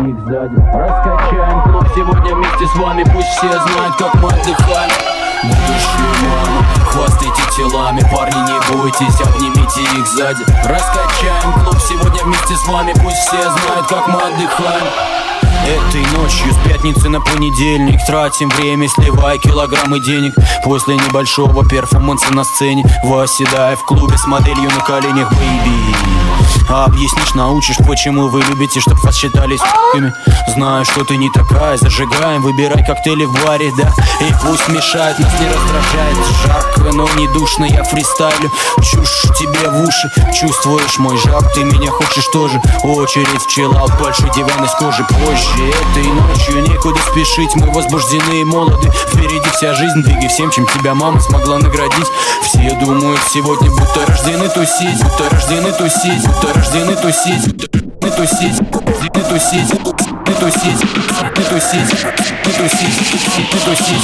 их сзади. Раскачаем клуб сегодня вместе с вами, пусть все знают, как мы отдыхаем. Будущие мамы, хвастайте телами, парни, не бойтесь, обнимите их сзади. Раскачаем клуб сегодня вместе с вами, пусть все знают, как мы отдыхаем. Этой ночью с пятницы на понедельник тратим время, сливая килограммы денег. После небольшого перформанса на сцене восседая в клубе с моделью на коленях, бэйби. А объяснишь, научишь, почему вы любите, чтоб вас считали с***ками. Знаю, что ты не такая, зажигаем, выбирай коктейли в баре, да. И пусть мешает, нас не раздражает. Жарко, но не душно, я фристайлю. Чушь тебе в уши, чувствуешь мой жар, ты меня хочешь тоже. Очередь в чиллаут, большой диван из кожи позже. Этой ночью некуда спешить, мы возбуждены и молоды. Впереди вся жизнь, двигай всем, чем тебя мама смогла наградить. Все думают сегодня, будто рождены тусить, будто рождены тусить, будто рождены тусить, не тусить, не тусить, не тусить, не тусить, не тусить, не тусить,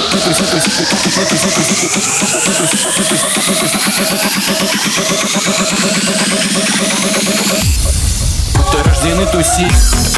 будто рождены тусить.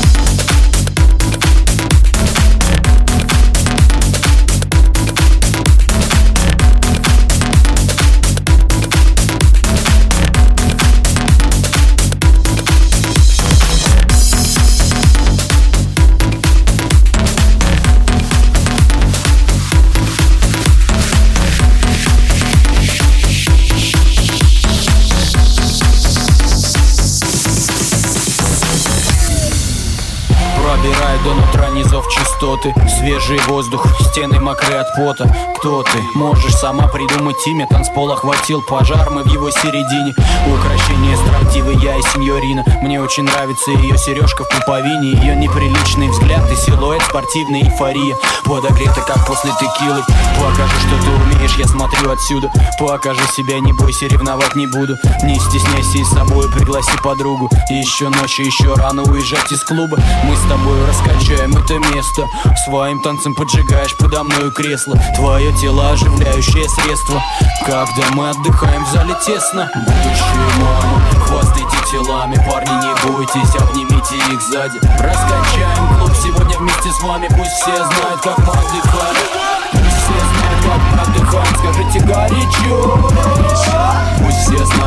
Пробирай до нутра низов частоты, свежий воздух, стены мокрые от пота. Кто ты? Можешь сама придумать имя. Танцпол охватил пожар, мы в его середине. Украшение строптивый, я и сеньорина. Мне очень нравится ее сережка в пуповине, ее неприличный взгляд и силуэт, спортивная эйфория. Подогрета, как после текилы. Покажи, что ты умеешь, я смотрю отсюда. Покажи себя, не бойся, ревновать не буду. Не стесняйся и с собой пригласи подругу. Еще ночь, еще рано уезжать из клуба. Мы с тобой раскачаем это место. Своим танцем поджигаешь подо мною кресло. Твое тело оживляющее средство. Когда мы отдыхаем в зале тесно. Будущие мамы, хвастайте телами, парни, не бойтесь, обнимите их сзади. Раскачаем клуб сегодня вместе с вами, пусть все знают, как мы отдыхаем. Пусть все знают, как мы отдыхаем, скажите горячо. Пусть все знают.